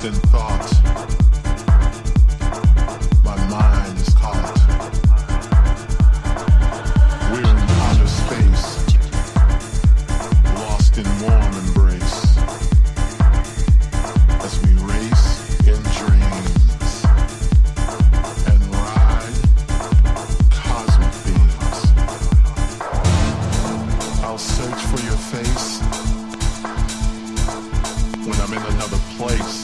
in thought. My mind is caught. We're in outer space, lost in warm embrace, as we race in dreams and ride cosmic beams. I'll search for your face when I'm in another place,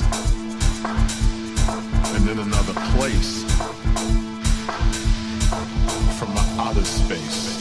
and in another place from my outer space.